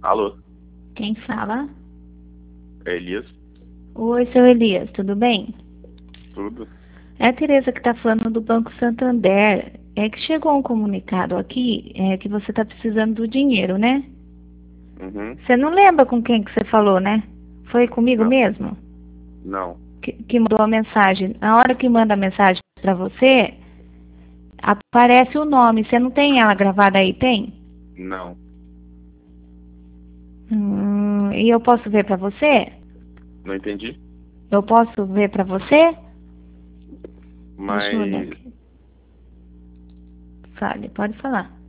Alô, Quem fala? é Elias? Oi, seu Elias, tudo bem? Tudo? É a Tereza que está falando do Banco Santander. É que chegou um comunicado aqui, que você está precisando do dinheiro, né? Uhum. Você não lembra com quem que você falou, né? Foi comigo Não, mesmo? não, Que mandou a mensagem. Na hora que manda a mensagem para você, aparece o nome. Você não tem ela gravada aí, tem? não. E eu posso ver para você? Não entendi. Eu posso ver para você? Deixa eu olhar Mas aqui. Fale, pode falar.